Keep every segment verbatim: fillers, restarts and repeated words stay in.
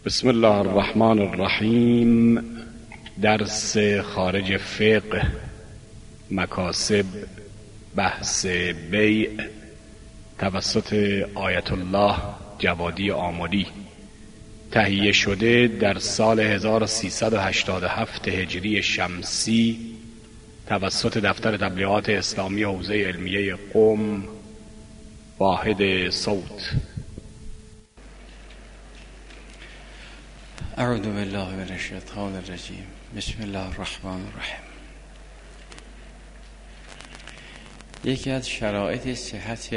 بسم الله الرحمن الرحیم. درس خارج فقه، مکاسب، بحث بیع، توسط آیت الله جوادی آملی، تهیه شده در سال هزار و سیصد و هشتاد و هفت هجری شمسی توسط دفتر تبلیغات اسلامی حوزه علمیه قم، واحد صوت. اعوذ بالله من الشیطان الرجیم. بسم الله الرحمن الرحیم. یکی از شرایط صحت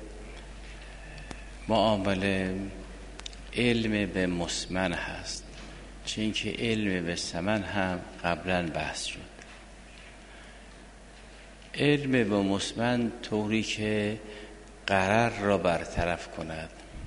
معامله علم به مسمن هست، چون اینکه علم به ثمن هم قبلا بحث شد. علم به مسمن طوری که قرار را برطرف کند.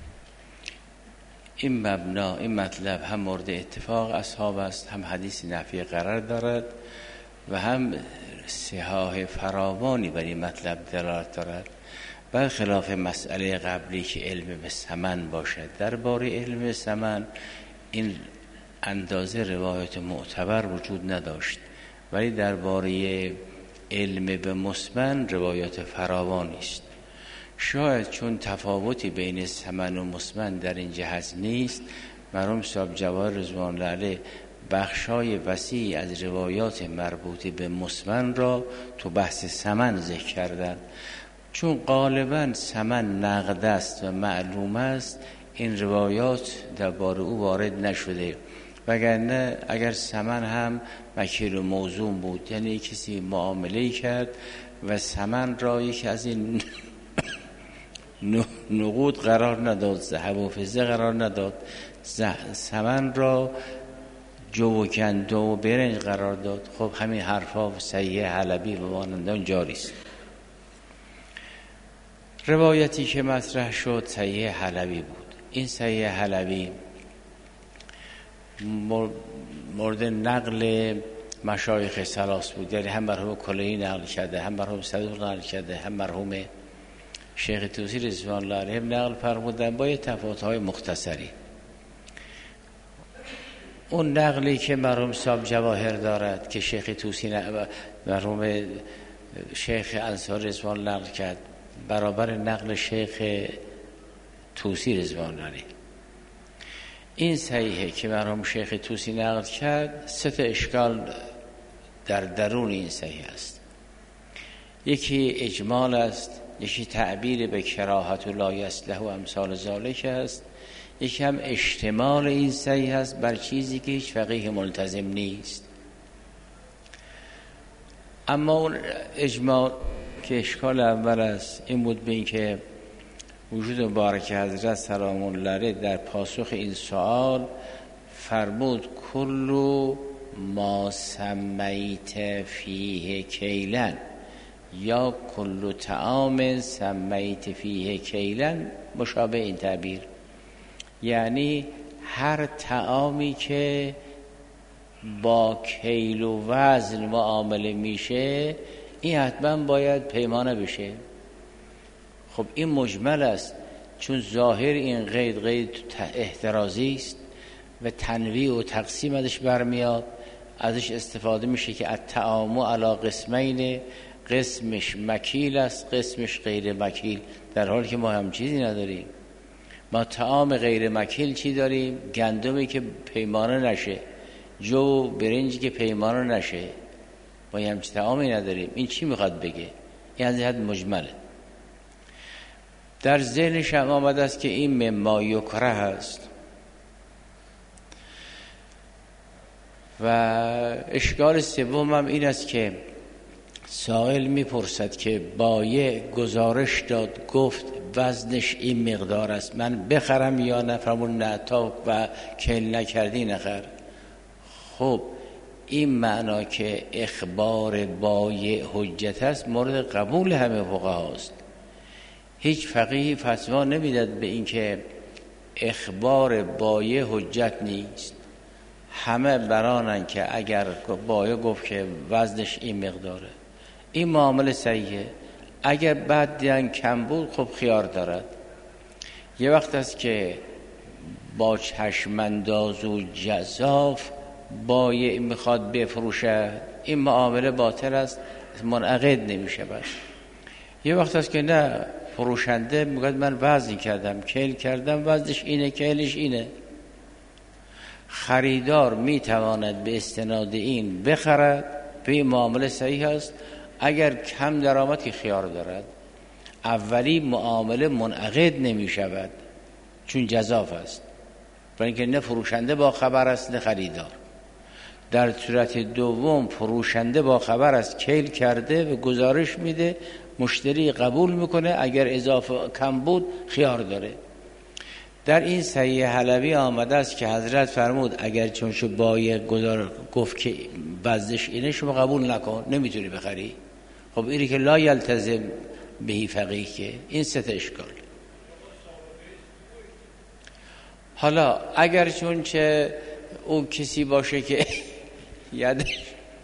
این مبنا، این مطلب هم مورد اتفاق اصحاب است، هم حدیث نفی قرار دارد و هم صحاح فراوانی بر این مطلب دلالت دارد، برخلاف مسئله قبلی که علم به ثمن باشد. درباره علم به ثمن این اندازه روایت معتبر وجود نداشت، ولی درباره علم به مسمن روایت فراوانی است. شاید چون تفاوتی بین ثمن و مسمن در این جهت نیست، مرحوم صاحب جواهر رضوان الله علیه بخشای وسیعی از روایات مربوط به مسمن را تو بحث ثمن ذکر کردند. چون غالبا ثمن نقد است و معلوم است، این روایات درباره او وارد نشده، وگرنه اگر ثمن هم مکیل و موزون بود، یعنی کسی معامله کرد و ثمن را یکی از این نقود قرار نداد، ذهب و فضه قرار نداد، ثمن را جو و کندو و برنج قرار داد، خب همین حرفا صحیح حلبی و مانندان جاری است. روایتی که مطرح شد صحیح حلبی بود. این صحیح حلبی مورد نقل مشایخ ثلاث بود، یعنی هم مرحوم کلینی نقل کرده، هم مرحوم صدوق نقل کرده، هم مرحوم شیخ طوسی رضوان الله علیه نقل فرمودن با تفاوت‌های مختصری. اون نقلی که مرحوم صاحب جواهر دارد که شیخ طوسی مرحوم شیخ انصاری رضوان الله نقل کرد برابر نقل شیخ طوسی رضوان الله علیه، این صحیحه که مرحوم شیخ طوسی نقل کرد. سه تا اشکال در درون این صحیح است. یکی اجمال است، یکی تعبیر به کراهت و لا یصلح و امثال ذالک است، یکی هم اشتمال این صحیح است بر چیزی که هیچ فقیه ملتزم نیست. اما اون اجمال که اشکال اول است این بود به این که وجود مبارک حضرت سلام الله علیه در پاسخ این سوال فرمود کل ما سمیت فیه کیلن یا کل طعام سمیت فیه کیلن، مشابه این تعبیر، یعنی هر طعامی که با کیل و وزن معامله میشه این حتما باید پیمانه بشه. خب این مجمل است، چون ظاهر این قید قید احترازی است و تنویع و تقسیم ازش برمیاد، ازش استفاده میشه که الطعام علی قسمین، قسمش مکیل است قسمش غیر مکیل، در حالی که ما هم چیزی نداریم. ما طعام غیر مکیل چی داریم؟ گندمی که پیمانه نشه، جو برنجی که پیمانه نشه، ما هم چی طعامی نداریم. این چی میخواد بگه؟ این از حد مجمله. در ذهنش هم آمده است که این مما یکره است. و اشکال سوم هم این است که سائل میپرسد که بایع گزارش داد گفت وزنش این مقدار است، من بخرم یا نه؟ فرمون نه، تا و کیل نکردی نخر. خب این معنا که اخبار بایع حجت است مورد قبول همه فقها است. هیچ فقیهی فتوا نمیداد به این که اخبار بایع حجت نیست. همه برانن که اگر بایع گفت که وزنش این مقداره، این معامله صحیحه. اگر بعد دیدن کم بود، خب خیار دارد. یه وقت است که با چشمانداز و جزاف بایع میخواد بفروشه، این معامله باطل است، منعقد نمیشه. بس یه وقت هست که نه، فروشنده میگه من وزن کردم، کیل کردم، وزنش اینه، کیلش اینه. خریدار میتواند به استناد این بخرد، به این معامله صحیح است. اگر کم درآمد که خیار دارد، اولی معامله منعقد نمی شود چون جزاف است، برای اینکه نه فروشنده با خبر است نه خریدار. در صورت دوم فروشنده با خبر است، کیل کرده و گزارش میده، مشتری قبول میکنه، اگر اضافه کم بود خیار داره. در این صحیح حلبی آمده است که حضرت فرمود اگر چونشو بایع گزار گفت که وزنش اینه، شما قبول نکن، نمیتونی بخری. خب اینی که لا یلتزم بهی فقیه، که این سه تا اشکال. حالا اگر چون چه او کسی باشه که یادش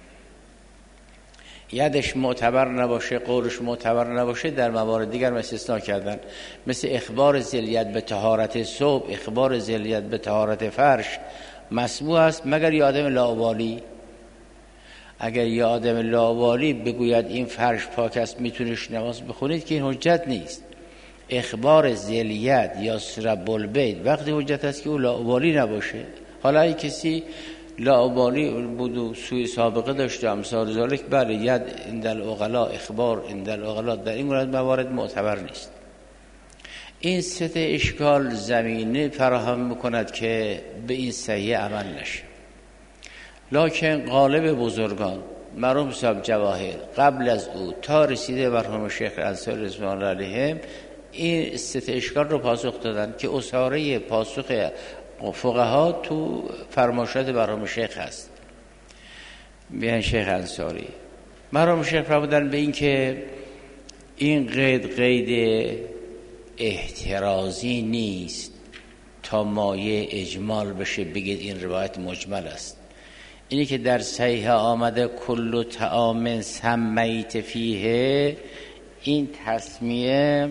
یادش معتبر نباشه، قولش معتبر نباشه، در موارد دیگر استثناء کردن، مثل اخبار ذلیت به طهارت ثوب، اخبار ذلیت به طهارت فرش مسموع است مگر یه آدم لاابالی. اگر یه آدم لاابالی بگوید این فرش پاک است میتونیش نماز بخونید، که این حجت نیست. اخبار ذلیت یا سرب البیت وقتی حجت است که او لاابالی نباشه. حالا ای کسی لاابالی بود و سوی سابقه داشته امثال ذالک، بله ید اندل اغلا، اخبار اندل اغلا، در این مورد موارد معتبر نیست. این سه اشکال زمینه فراهم میکند که به این صحیح عمل نشه. لکن غالب بزرگان مرحوم صاحب جواهر قبل از او تا رسیده مرحوم شیخ انصاری رضوان الله علیهم این سه اشکال رو پاسخ دادن که اساره پاسخ فقها تو فرمایشات مرحوم شیخ هست. بیان شیخ انصاری مرحوم شیخ فرمودن به این که این قید قید احترازی نیست تا مایه اجمال بشه بگید این روایت مجمل است. اینی که در صحیح آمده کل طعام سمیت فیه، این تسمیه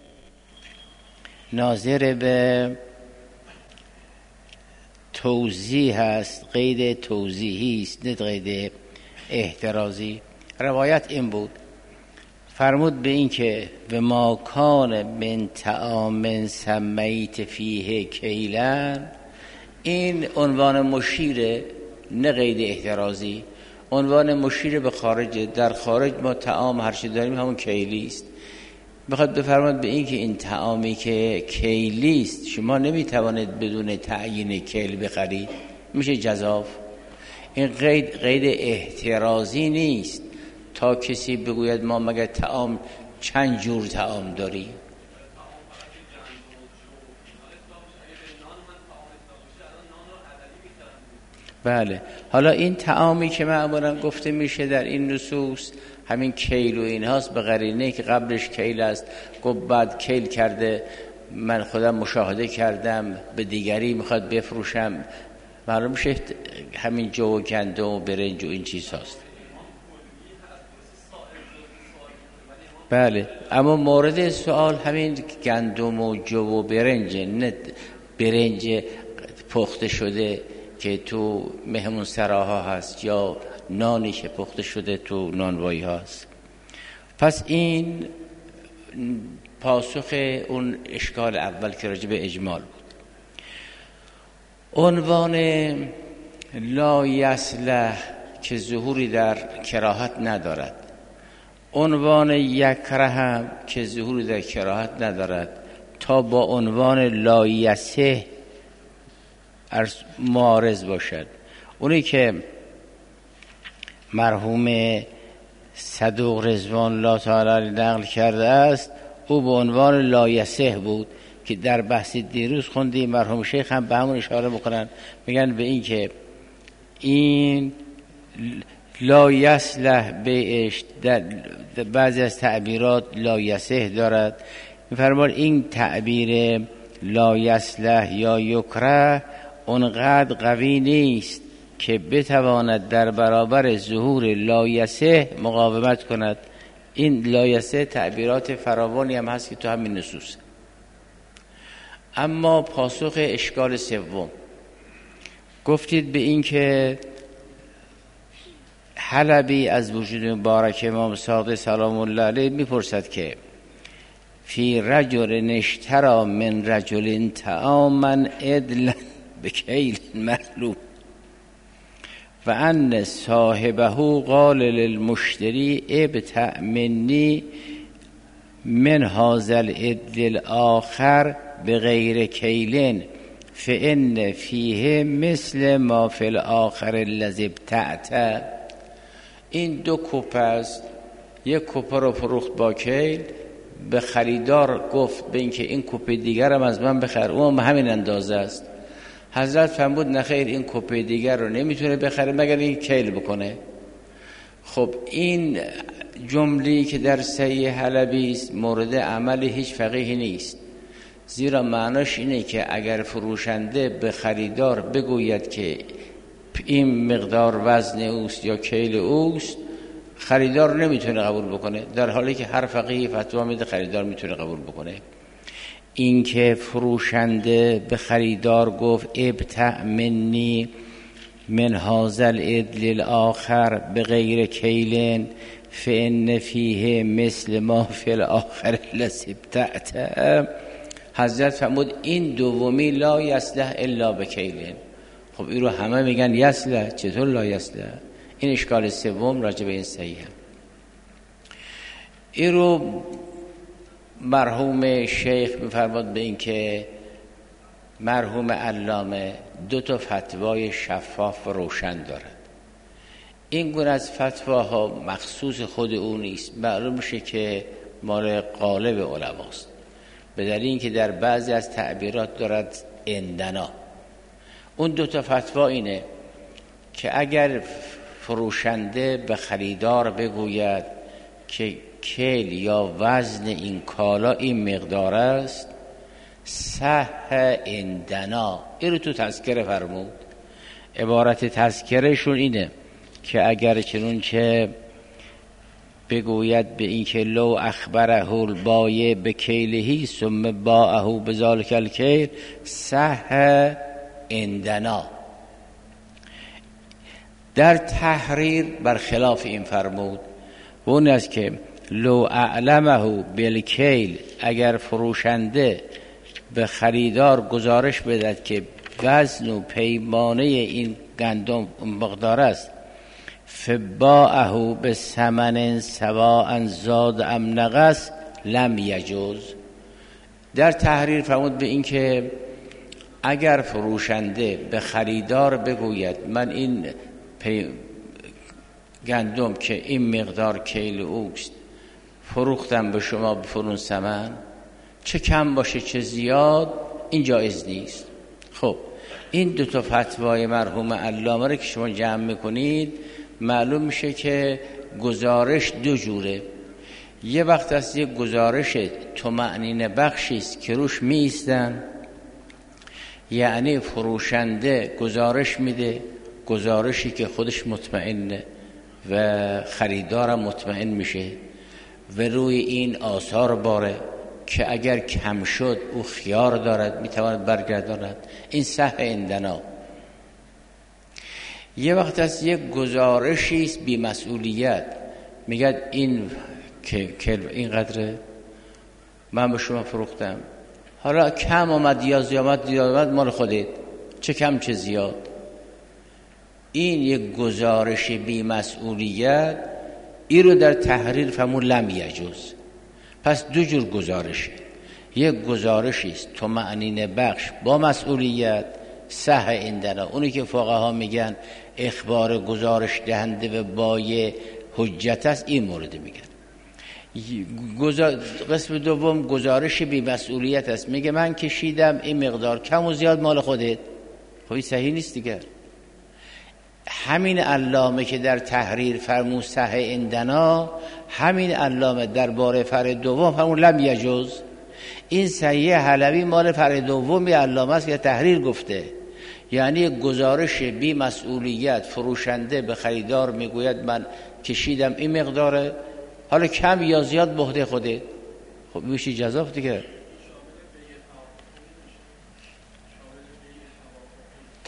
ناظر به توضیح هست، قید توضیحی است نه قید احترازی. روایت این بود، فرمود به این که به ما کان من طعام سمیت فیه کیلن، این عنوان مشیره نه قید احترازی، عنوان مشیر به خارج. در خارج ما طعام هر چی داریم همون کیلی است. بخواد بفرماد به این که این طعامی که کیلی است شما نمیتوانید بدون تعیین کیل بخرید، میشه جزاف. این قید قید احترازی نیست تا کسی بگوید ما مگر طعام چند جور طعام داریم. بله، حالا این طعامی که معمولا گفته میشه در این نصوص همین کیل و این هاست، به قرینه که قبلش کیل است، گفت بعد کیل کرده، من خودم مشاهده کردم به دیگری میخواد بفروشم، معلوم میشه همین جو و گندم و برنج و این چیز هاست. بله، اما مورد سوال همین گندم و جو و برنج، نه برنج پخته شده که تو مهمون سراها هست یا نانی که پخته شده تو نانوایی هست. پس این پاسخ اون اشکال اول که راجع به اجمال بود. عنوان لا یصلح که ظهوری در کراهت ندارد، عنوان یکره هم که ظهوری در کراهت ندارد، تا با عنوان لا یصح معارض باشد. اونی که مرحوم صدوق رضوان الله تعالی نقل کرده است او به عنوان لا یصح بود که در بحث دیروز خوندیم. مرحوم شیخ هم به همون اشاره میکنن، میگن به این که این لا یصلح بیعش در بعضی از تعبیرات لا یصح دارد. میفرمان این تعبیر لا یصلح یا یکره اونقدر قوی نیست که بتواند در برابر ظهور لا یصح مقاومت کند. این لا یصح تعبیرات فراوانی هم هست که تو همین نصوص. اما پاسخ اشکال سوم، گفتید به این که حلبی از وجود مبارک امام صادق سلام الله علیه میپرسد که فی رجل اشتری من رجل طعاما عدلا بکیل معلوم و ان صاحبه قال للمشتری ابتع منی من هذا العدل الاخر بغیر کیل فان فیه مثل ما فی الاخر الذی ابتعت. این دو کوپه است، یک کوپه رو فروخت با کیل، به خریدار گفت به اینکه این کوپه دیگرم از من بخر، اون همین اندازه است. حضرت فرمود نخیر، این کوپه دیگر رو نمیتونه بخره مگر این کیل بکنه. خب این جمله‌ای که در صحیح حلبی است مورد عمل هیچ فقیهی نیست، زیرا معناش اینه که اگر فروشنده به خریدار بگوید که این مقدار وزن اوست یا کیل اوست، خریدار نمیتونه قبول بکنه، در حالی که هر فقیهی فتوا میده خریدار میتونه قبول بکنه. این که فروشنده به خریدار گفت ابتع منی من هذا العدل الاخر بغیر کیل فان فیه مثل ما فی الاخر الذی ابتعت، حضرت فرمود این دومی لا یصلح الا بکیل. خب این رو همه میگن یصلح، چطور لا یصلح؟ این اشکال سوم راجع به این صحیحه. این رو مرحوم شیخ میفرماد به این که مرحوم علامه دو تا فتوای شفاف و روشن دارد. این گونه از فتواها مخصوص خود او نیست، معلوم میشه که مال غالب علماست، به دلیل اینکه در بعضی از تعبیرات دارد اندنا. اون دو تا فتوا اینه که اگر فروشنده به خریدار بگوید که کیل یا وزن این کالا این مقدار است، صح اندنا، این رو تو تذکره فرمود. عبارت تذکرهشون اینه که اگر چنونچه بگوید به این که لو اخبره البایع به کیلهی ثم باعه بذالک الکیل صح اندنا. در تحریر برخلاف این فرمود، و اون است که لو اعلمه بالکیل، اگر فروشنده به خریدار گزارش بدهد که وزن و پیمانه این گندم مقدار است، فباعه به ثمن سواء زاد ام نقص لم یجوز. در تحریر فرمود به این که اگر فروشنده به خریدار بگوید من این پی... گندم که این مقدار کیل اوست فروختم به شما بفرون ثمن، چه کم باشه چه زیاد، این جایز نیست. خب این دو تا فتوای مرحوم علامه رو که شما جمع میکنید معلوم میشه که گزارش دو جوره. یه وقت است یه گزارش طمأنینه بخشی است که روش می ایستن، یعنی فروشنده گزارش میده، گزارشی که خودش مطمئنه و خریدارم مطمئن میشه و روی این آثار باره که اگر کم شد او خیار دارد میتواند برگرداند، این صح اندنا. یه وقت است یک گزارشی است بی مسئولیت، میگه این که این قدره من به شما فروختم، حالا کم آمد یا زیاد آمد مال خودت، چه کم چه زیاد. این یک گزارش بی مسئولیت، این رو در تحریر فرمود لم یجوز. پس دو جور گزارشه، یک گزارشی است طمأنینه بخش با مسئولیت، صح اندنا، اونی که فقها میگن اخبار گزارش دهنده و بایع حجت است، این مورد میگن. گزار... قسم دوم گزارش بی مسئولیت است، میگه من کشیدم این مقدار کم و زیاد مال خودت، خب این صحیح نیست دیگر. همین علامه که در تحریر فرمود صح اندنا، همین علامه در باره فرع دوم فرمود لم یجوز. این صحیح حلبی مال فرع دومی علامه است که تحریر گفته، یعنی گزارش بی مسئولیت، فروشنده به خریدار میگوید من کشیدم این مقداره، حالا کم یا زیاد به عهده خودت، خب میشه جزاف دیگه.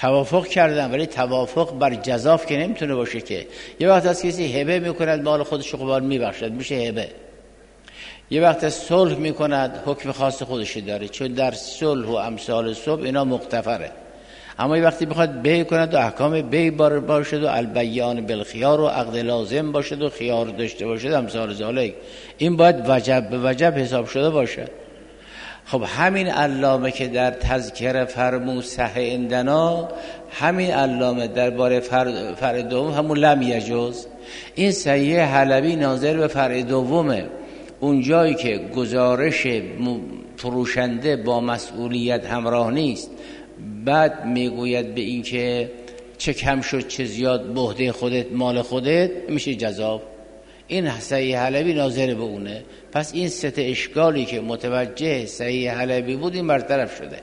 توافق کردن، ولی توافق بر جزاف که نمیتونه باشه. که یه وقت از کسی هبه میکند مال خودش رو میبخشد، میشه هبه. یه وقت از صلح میکند حکم خاص خودشی داره، چون در صلح و امثال صلح اینا مغتفره. اما یه وقتی بخواد بیع کند و احکام بیع باشد و البیان بالخیار و عقد لازم باشد و خیار داشته باشد امثال ذالک، این باید وجب به وجب حساب شده باشه. خب همین علامه که در تذکره فرمود صح عندنا، همین علامه درباره فرع فر دوم همون لم یجوز، این صحیح حلبی ناظر به فرع دومه. اون جایی که گزارش فروشنده با مسئولیت همراه نیست، بعد میگوید به این که چه کم شد چه زیاد بهده خودت مال خودت، میشه جزا. این صحیح حلبی ناظر به اونه. پس این سه اشکالی که متوجه صحیح حلبی بود این برطرف شده.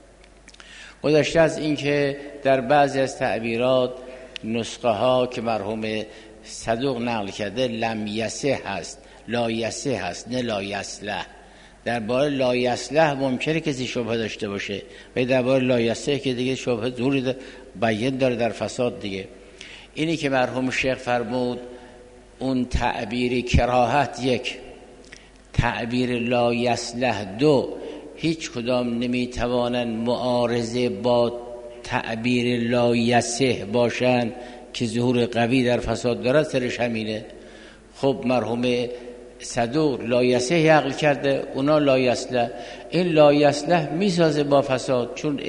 گذشته از این که در بعضی از تعبیرات نسخه ها که مرحوم صدوق نقل کرده لم یسه هست، لا یسه هست، نه لا یصلح. درباره لا یصلح ممکنه کسی شبهه داشته باشه، ولی درباره لا یسه که دیگه شبهه ظهور بیان داره در فساد دیگه. اینی که مرحوم شیخ فرمود اون تعبیر کراهت یک، تعبیر لا یصلح دو، هیچ کدام نمیتوانن معارضه با تعبیر لا یصح باشن که ظهور قوی در فساد دارد، سرش همینه. خب مرحوم صدوق لا یصح عقل کرده، اونا لا یصلح. این لا یصلح میسازه با فساد، چون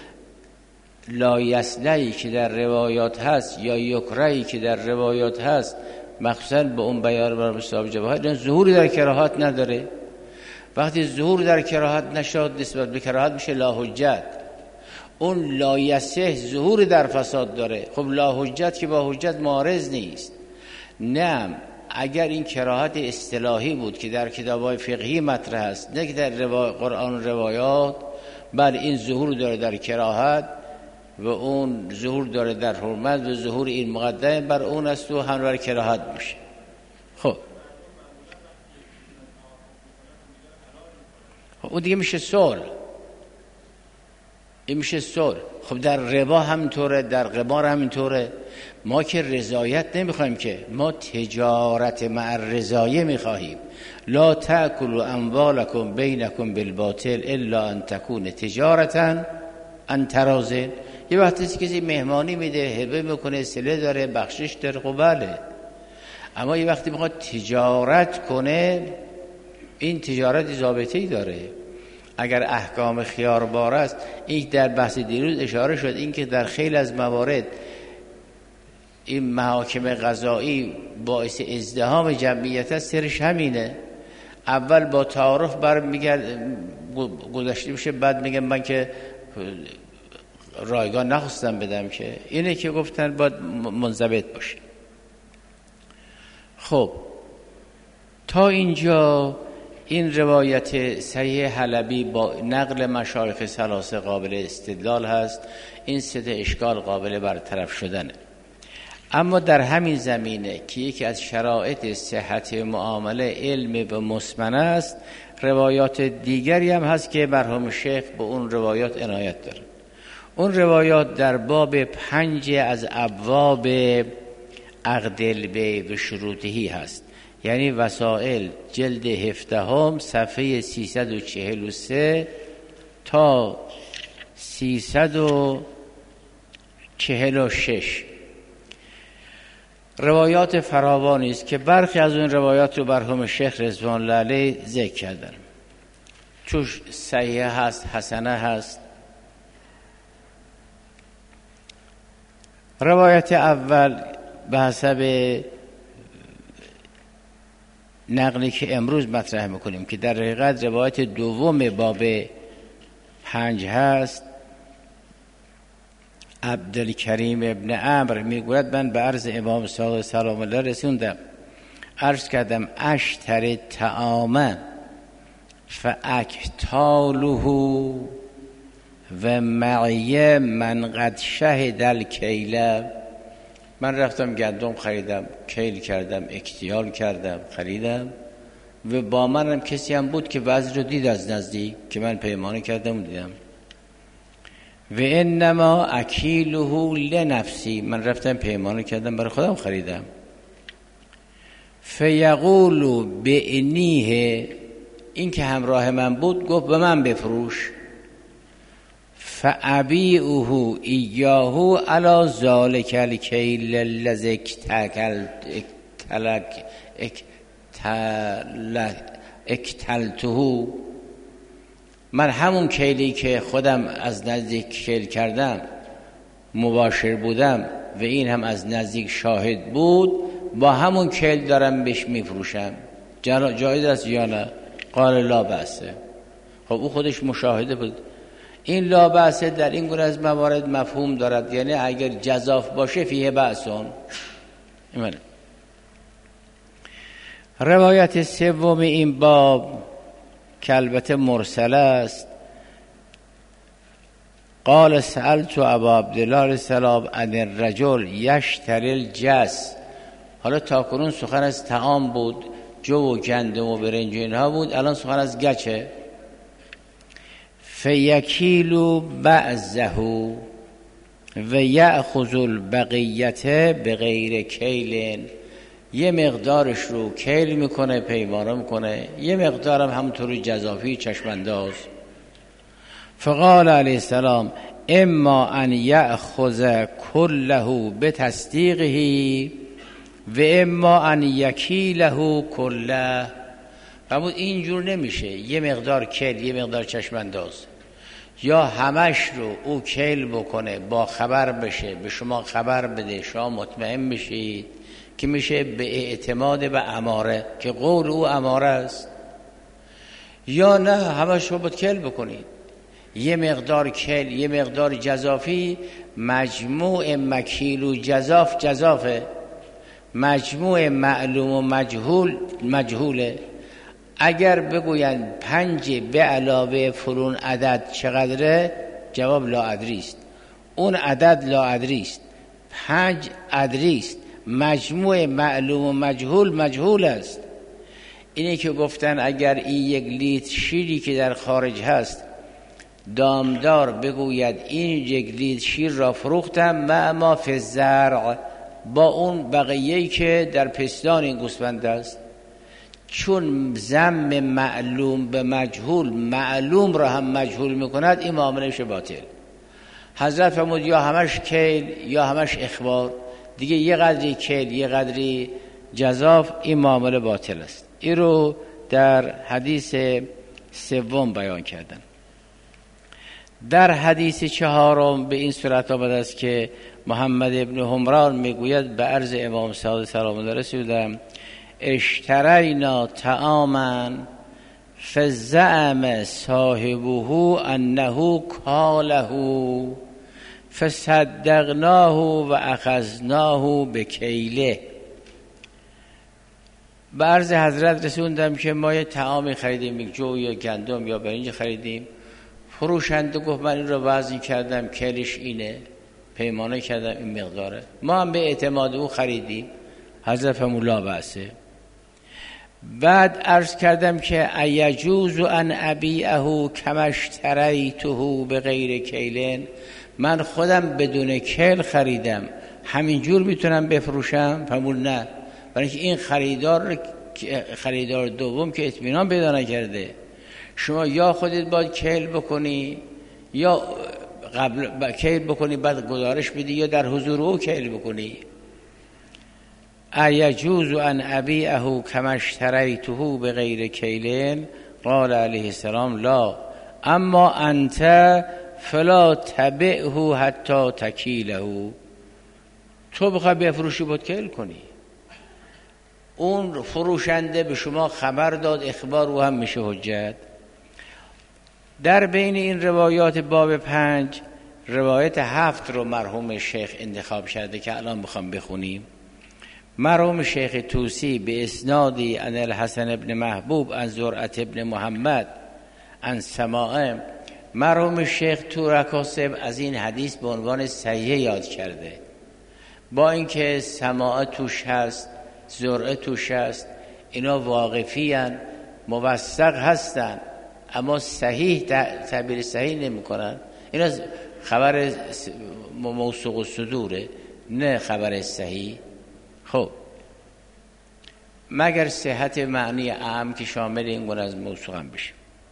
لا یصلحی که در روایات هست یا یکرهی که در روایات هست مخصوصا به اون بیان بر مصاب جواهر ظهوری در کراهت نداره. وقتی ظهور در کراهت نشد نسبت به کراهت میشه لا حجت. اون لا یصح ظهور در فساد داره. خب لا حجت که با حجت معارض نیست. نه اگر این کراهت اصطلاحی بود که در کتاب‌های فقهی مطرح است، نه که در روا... قرآن و روایات، بله این ظهور داره در کراهت و اون ظهور داره در حرمت و ظهور این مقدم بر اون است و هم بر کراهت میشه. خب اون دیگه میشه صلح، این میشه صلح. خب در ربا همینطوره، در قمار همینطوره. ما که رضایت نمیخوایم، که ما تجارت مع رضایه میخواهیم. لا تأکلوا اموالکم بینکم بالباطل الا ان تکون تجارتا عن تراض. یه وقتی کسی مهمانی میده، هبه میکنه، صله داره، بخشش داره، خب بله. اما یه وقتی میخواد تجارت کنه، این تجارت ضابطه‌ای داره. اگر احکام خیاربار است، این در بحث دیروز اشاره شد، این که در خیلی از موارد این محاکم قضایی باعث ازدحام جمعیت است، سرش همینه. اول با تعارف برمیگرد گذشته میشه، بعد میگم من که رایگان نخواستم بدم، که اینه که گفتن باید منضبط باشه. خب تا اینجا این روایت صحیح حلبی با نقل مشایخ ثلاثه قابل استدلال هست. این سه اشکال قابل برطرف شدنه. اما در همین زمینه که یکی از شرایط صحت معامله علم به مسمن است، روایات دیگری هم هست که مرحوم شیخ به اون روایات عنایت داره. اون روایات در باب پنج از ابواب عقد البیع و شروطهی هست، یعنی وسائل، جلد هفدهم صفحه سیصد و چهل و سه تا سیصد و چهل و شش. روایات فراوانی است که برخی از اون روایات رو مرحوم شیخ رضوان الله علیه ذکر کردن. توش صحیح هست، حسنه هست. روایت اول به حسب نقلی که امروز مطرح میکنیم که در حقیقت روایت دوم باب پنج هست، عبدالکریم ابن عمرو میگوید من به عرض امام صادق سلام الله رسوندم، عرض کردم اشتری طعام فاکتاله و معیه من قد شهد الکیل. من رفتم گندم خریدم، کیل کردم، اکتیال کردم، خریدم و با منم کسی هم بود که وزن رو دید از نزدیک که من پیمانه کردم و دیدم. و انما اکیله لنفسی، من رفتم پیمانه کردم برای خودم خریدم. فیقول بعنیه، این که همراه من بود گفت به من بفروش. فابیعه ایاه علی ذلک الکیل الذی اکتلته، من همون کیلی که خودم از نزدیک کیل کردم مباشر بودم و این هم از نزدیک شاهد بود، با همون کیل دارم بهش میفروشم، جایز است یا نه؟ قال لا بأسه. خب او خودش مشاهده بود. این لا بأسه در این گونه از موارد مفهوم دارد، یعنی اگر جزاف باشه فیه بأسون. ایمان. روایت سوم این باب که البته مرسل است، قال سألت ابا عبدالله علیه السلام عن الرجل یشتری الجس. حالا تاکنون سخن از طعام بود، جو و گندم و برنج و اینها بود، الان سخن از گچه. فیکیل بعضه و یأخذ البقیت بغیر کیل، یه مقدارش رو کیل میکنه، پیمانه میکنه، یه مقدارم همونطوری جزافی چشمانداز. فقال علیه السلام اما ان یأخذ کله بتصدیقه و اما ان یکیله کله. فرمود اینجور نمیشه، یه مقدار کیل یه مقدار چشمانداز، یا همش رو او کیل بکنه با خبر بشه، به شما خبر بده، شما مطمئن بشید، که میشه به اعتماد به اماره که قول او اماره است. یا نه همش رو باید کیل بکنید، یه مقدار کیل یه مقدار جزافی، مجموع مکیل و جزاف جزافه، مجموع معلوم و مجهول مجهوله. اگر بگوین پنج به علاوه فلون عدد چقدره، جواب لا ادری است. اون عدد لا ادری است، پنج ادری است، مجموع معلوم و مجهول مجهول است. اینه که گفتن اگر این یک لیتر شیری که در خارج هست دامدار بگوید این یک لیتر شیر را فروختم مع ما فی الزرع، با اون بقیه‌ای که در پستان این گوسفند است، چون ضم معلوم به مجهول معلوم را هم مجهول میکند، این معامله میشه باطل. حضرت فرمود یا همش کیل یا همش اخبار، دیگه یه قدری کیل یه قدری جزاف، این معامله باطل است. این رو در حدیث سوم بیان کردن. در حدیث چهارم به این صورت آمده است که محمد ابن حمران میگوید به عرض امام صادق سلام الله رسیدم اشترینا طعاما فزعم صاحبه انه کاله فصدقناه و اخذناه بکیله. به عرض حضرت رسوندم که ما یه طعامی خریدیم، یک جو یا گندم یا برنج خریدیم، فروشنده گفت من این رو وزن کردم، کیلش اینه، پیمانه کردم این مقداره، ما هم به اعتماد او خریدیم. حضرت فرمود لا بأسه. بعد عرض کردم که ایجوز ان ابیعه کما اشتریته بغیر کیلن، من خودم بدون کیل خریدم، همینجور میتونم بفروشم؟ فرمود نه، برای اینکه این خریدار خریدار دوم که اطمینان پیدا نکرده، شما یا خودت باید کیل بکنی یا قبل کیل بکنی بعد گزارش بدی، یا در حضور او کیل بکنی. ایجوز ان ابیعه کما اشتریته بغیر کیلن؟ قال علیه السلام لا، اما انت فلا تبعه حتی تکیله، تو بخوای بفروشی باید کیل کنی. اون فروشنده به شما خبر داد، اخبار او هم میشه حجت. در بین این روایات باب پنج روایت هفت رو مرحوم شیخ انتخاب شده که الان بخوام بخونیم. مرحوم شیخ توسی به اسنادی عن الحسن ابن محبوب عن زرعت ابن محمد عن سماعه، مرحوم شیخ تو رکاسب از این حدیث به عنوان صحیح یاد کرده، با اینکه سماعه توش هست، زرعه توش هست، اینا واقفی هن، موثق هستن، اما صحیح تعبیر صحیح نمی کنن. اینا خبر موثوق الصدوره، نه خبر صحیح. خب مگر صحت معنی اعم که شامل این گونه از موثوق هم بشه.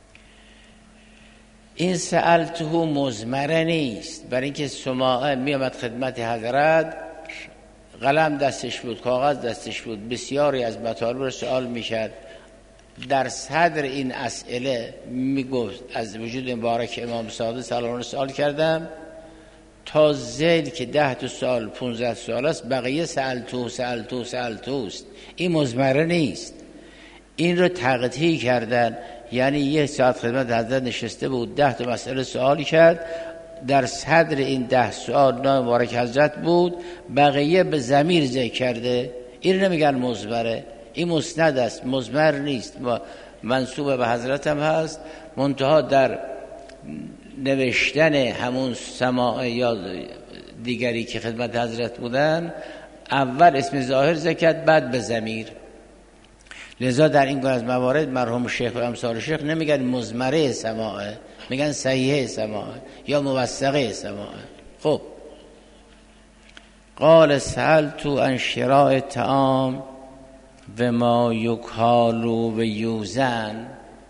این سألته مضمره نیست، برای اینکه سماعه می آمد خدمت حضرت، قلم دستش بود، کاغذ دستش بود، بسیاری از مطالب رو سوال میکرد. در صدر این اسئله میگفت از وجود مبارک امام صادق سلام الله سوال کردم، تا ذیل که ده تا سوال پونزده سوال است، بقیه سألتو سألتو سألتو است. این مضمره نیست. این رو تقطیع کردن، یعنی یک ساعت خدمت حضرت نشسته بود، ده تا مسئله سوالی کرد، در صدر این ده سوال نام مبارک حضرت بود، بقیه به ضمیر ذکر کرده. این نمیگن مضمره، این مسند است، مضمر نیست، منسوب به حضرت هم هست، منتها در نوشتن همون سماع یا دیگری که خدمت حضرت بودن اول اسم ظاهر ذکر کرد، بعد به ضمیر. لذا در این گونه از موارد مرحوم شیخ و امثال شیخ نمیگن مضمره سماعه، میگن صحیحه سماعه یا موثقه سماعه. خب قال سألت عن شراء الطعام و ما یکال و یوزن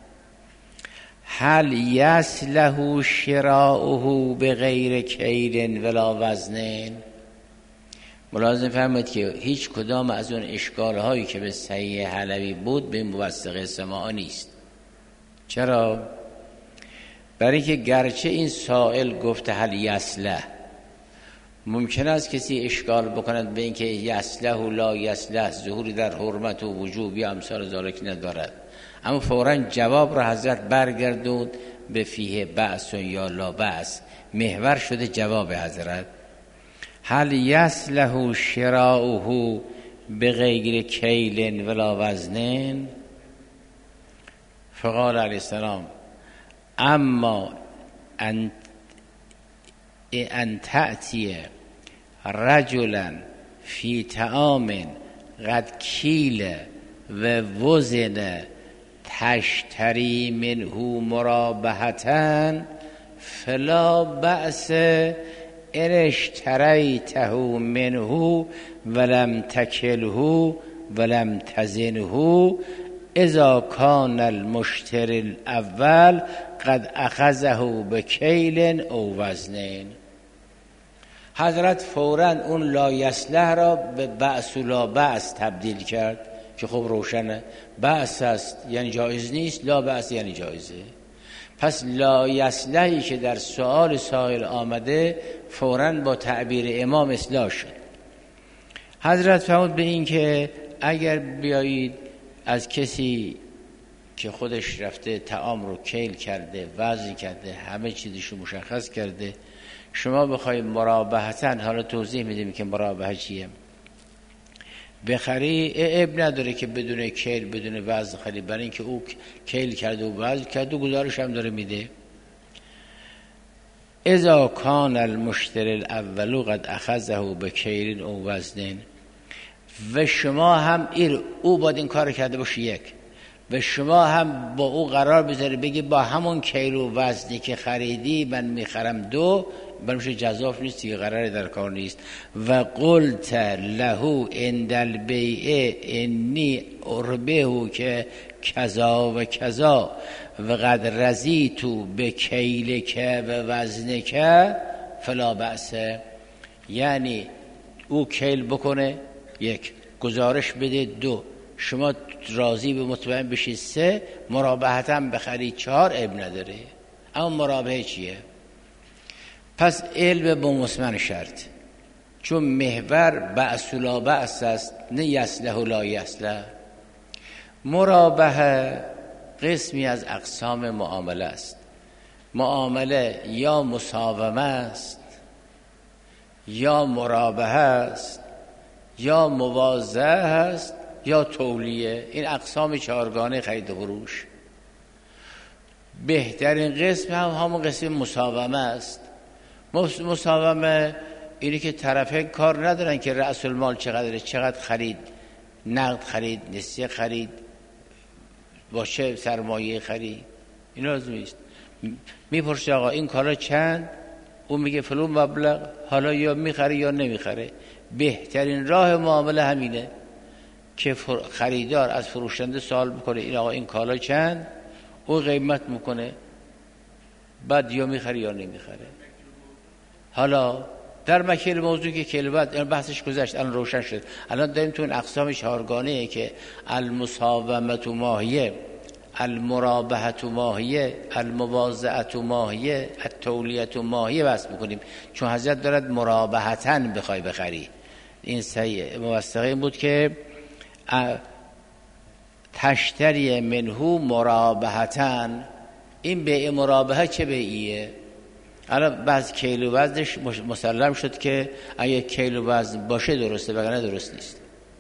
هل یصلح شراؤه بغیر کیل ولا وزن. ملاحظه فرمایید که هیچ کدام از اون اشکال هایی که به صحیح حلوی بود به موثق سماع نیست. چرا؟ برای که گرچه این سائل گفته هل یصلح، ممکن است کسی اشکال بکند به اینکه یصلح و لا یصلح ظهوری در حرمت و وجوب یا امثال ذالک ندارد، اما فوراً جواب را حضرت برگردوند به فیه بأس یا لا بأس، محور شده جواب حضرت. هل یصلح شراؤه بغیر کیل ولا وزن. فقال علیه السلام اما ان ان تأتی رجلا فی طعام قد کیل و وزن تشتری منه مرابحة فلا بأس ان اشتریته منه ولم تکله ولم تزنه اذا کان المشتری الاول قد اخذه بکیل او وزن. حضرت فوراً اون لا یصلح را به بأس و لا بأس تبدیل کرد که خب روشنه، بأس است یعنی جایز نیست، لا بأس یعنی جایزه. پس لا یصلحی که در سؤال سائل آمده فوراً با تعبیر امام اصلاح شد. حضرت فرمود به این که اگر بیایید از کسی که خودش رفته طعام رو کیل کرده، وزن کرده، همه چیزش رو مشخص کرده، شما بخواید مرابحتاً، حالا توضیح میدیم که مرابحه چیه، بخری، عیب نداره که بدون کیل بدون وزن خری، برای اینکه او کیل کرده و وزن کرده و گزارش هم داره میده. اذا کان المشتری الاول قد اخذه بکیل او وزن، و شما هم ایر او باید این کار کرده باشه، یک، و شما هم با او قرار بذاری بگی با همون کیل و وزنی که خریدی من میخرم دو، برمیشه جزاف نیست که قرار در کار نیست. و قلت له عند البیع انی اربه که کذا و کذا و قد رضیت بکیلک و وزنک فلا بأس. یعنی او کیل بکنه، یک، گزارش بده، دو، شما راضی به مطمئن بشید، سه، مرابحتاً بخرید، چهار، عیب نداره. اما مرابحه چیه؟ پس علم با مسمن شرط، چون محور بأس و لا بأس است، نه یصلح و لا یصلح. مرابحه قسمی از اقسام معامله است. معامله یا مساومه است، یا مرابحه است، یا موازه است، یا تولیه. این اقسام چهارگانه خرید و فروش. بهترین قسم هم همون قسم مساومه است. مساومه اینی که طرفین کار ندارن که رأس المال چقدره، چقدر خرید، نقد خرید، نسیه خرید، با چه سرمایه خرید، این لازم نیست. میپرسه آقا این کارا چند؟ اون میگه فلان مبلغ، حالا یا میخره یا نمیخره. بهترین راه معامله همینه که خریدار از فروشنده سوال میکنه این آقا این کالا چند، او قیمت میکنه، بعد یا میخره یا نمیخره. حالا در مکیل موضوع که کلمت بحثش گذشت، الان روشن شد. الان داریم تو این اقسام چهارگانه که المساومه ماهیه، المرابحه ماهیه، المواضعه ماهیه، التولیه ماهیه بحث میکنیم، چون حضرت دارد مرابحتن بخوای بخری. این صحیح موثقه این بود که تشتری منهو مرابحتن. این بیع مرابحه چه بیعیه؟ الان بعض کیلو وزنش مسلم شد که اگه کیلو وزن باشه درسته، وگرنه درست نیست.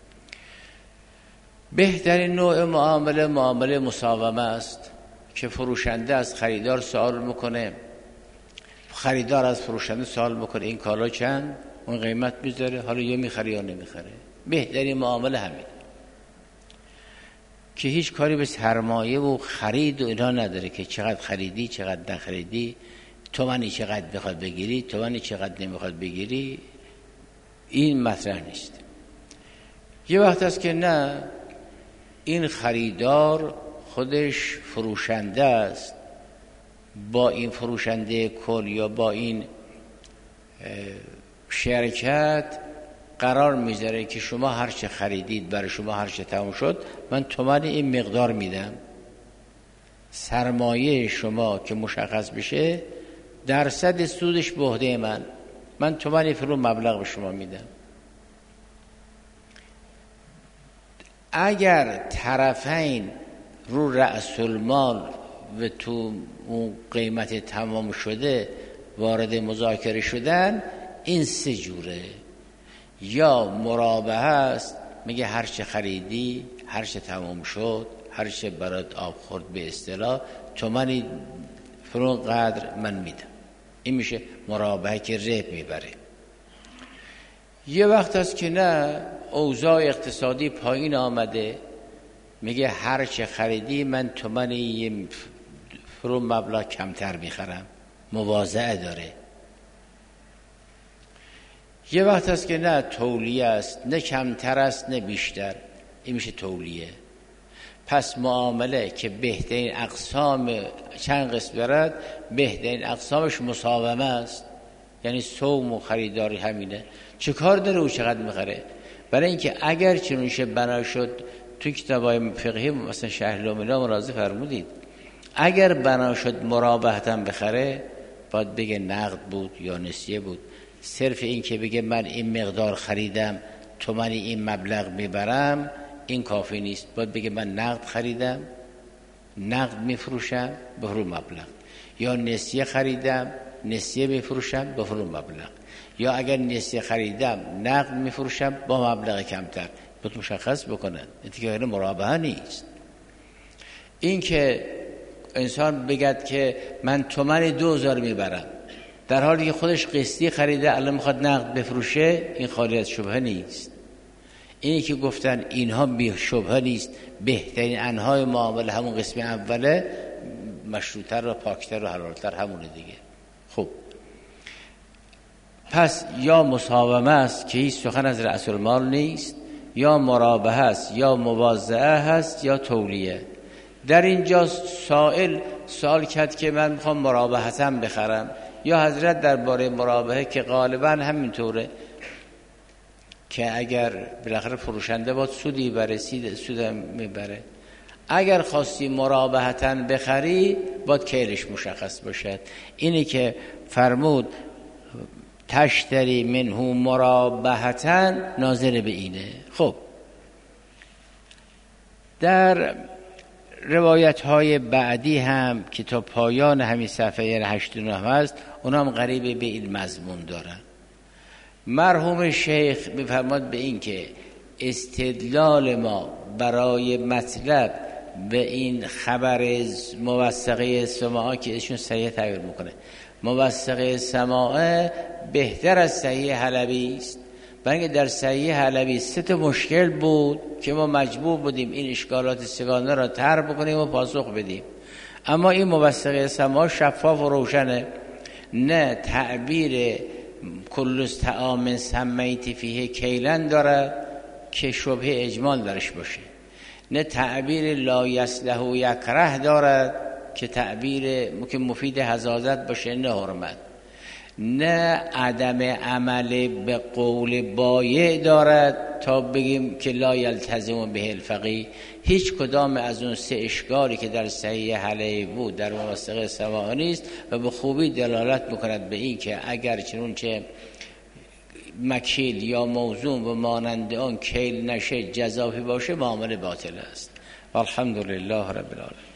بهترین نوع معامله معامله مساومه است که فروشنده از خریدار سوال میکنه، خریدار از فروشنده سوال میکنه این کالا چند، اون قیمت میذاره، حالا یا میخره یا نمیخره. بهترین معامله همین که هیچ کاری به سرمایه و خرید و اینا نداره که چقدر خریدی چقدر نخریدی، تومانی چقدر بخواد بگیری تومانی چقدر نمیخواد بگیری، این مطرح نیست. یه وقت هست که نه، این خریدار خودش فروشنده است، با این فروشنده کل یا با این شرکت قرار میذاره که شما هر چه خریدید برای شما هر چه تموم شد من تومن این مقدار میدم. سرمایه شما که مشخص بشه، درصد سودش به عهده من، من تومن فلان مبلغ به شما میدم. اگر طرفین رو رأس المال و تو اون قیمت تمام شده وارد مذاکره شدن، این سه جوره. یا مرابحه است، میگه هر چه خریدی هر چه تمام شد هر چه برات آب خورد به اصطلاح تومنی فرون قدر من میدم. این میشه مرابحه که ربح میبره. یه وقت هست که نه، اوضاع اقتصادی پایین آمده، میگه هر چه خریدی من تومنی یه فرون مبلغ کمتر میخرم، مواضعه داره. یه وقت هست که نه، تولیه است، نه کمتر است نه بیشتر، این میشه تولیه. پس معامله که بهترین اقسام چند قسم دارد، بهترین اقسامش مساومه است، یعنی سوم و خریداری همینه. چه کار داره او چقدر میخره؟ برای اینکه اگر چنونشه بنا شد، تو کتابای فقهی مثلا شرح لومنا مرازی فرمودید اگر بنا شد مرابحتن بخره، باید بگه نقد بود یا نسیه بود. صرف این که بگه من این مقدار خریدم تومن این مبلغ میبرم، این کافی نیست. باید بگه من نقد خریدم نقد میفروشم به فرون مبلغ، یا نسیه خریدم نسیه میفروشم به فرون مبلغ، یا اگر نسیه خریدم نقد میفروشم با مبلغ کمتر. باید مشخص بکنن. این دیگه مرابحه نیست. این که انسان بگد که من تومن دو هزار میبرم در حالی که خودش قسطی خریده الان میخواد نقد بفروشه، این خالی از شبهه نیست. اینی که گفتن اینها بی شبهه نیست، بهترین انهای معامله همون قسم اوله، مشروطتر و پاکتر و حلالتر همونه دیگه. خب پس یا مساومه است که هیچ سخن از رأس المال نیست، یا مرابحه است، یا مواضعه هست، یا تولیه. در اینجا سائل سوال کرد که من میخوام مرابحتن بخرم، یا حضرت درباره مرابحه که غالبا همینطوره که اگر بالاخره فروشنده باید سودی بره، سود میبره. اگر خواستی مرابحتن بخری باید کیلش مشخص باشد. اینی که فرمود تشتری منهو مرابحتن ناظر به اینه. خب در روایت های بعدی هم که تا پایان همین صفحه هشت و نه هست، اونا هم قریب به این مضمون دارن. مرحوم شیخ میفرماد به این که استدلال ما برای مطلب به این خبر موثقه سماعه که ایشون صحیح تعبیر میکنه، موثقه سماعه بهتر از صحیح حلبی است. برای اینکه در صحیح حلبی سه تا مشکل بود که ما مجبور بودیم این اشکالات سگانه را طرح بکنیم و پاسخ بدیم. اما این موثقه سماع شفاف و روشنه، نه تعبیر کل طعام سمیت فیه کیلن دارد که شبه اجمال درش باشه، نه تعبیر لا یصلح یکره دارد که تعبیر که مفید حزازت باشه نه حرمت، نه عدم عمل به قول بایع دارد تا بگیم که لا یلتزم به الفقیه. هیچ کدام از اون سه اشکالی که در صحیح حلیه بود در مواسق سواء نیست و به خوبی دلالت میکند به این که اگر چنانچه مکیل یا موزون و مانند آن کیل نشه جزافی باشه معامله باطل است. والحمدلله رب العالمین.